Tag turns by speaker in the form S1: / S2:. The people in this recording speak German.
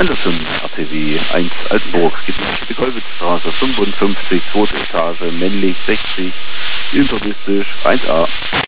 S1: Anderson APW 1 Altenburg, Gebiet Kolwitzstraße 55, zweite Etage, männlich 60, internistisch 1a.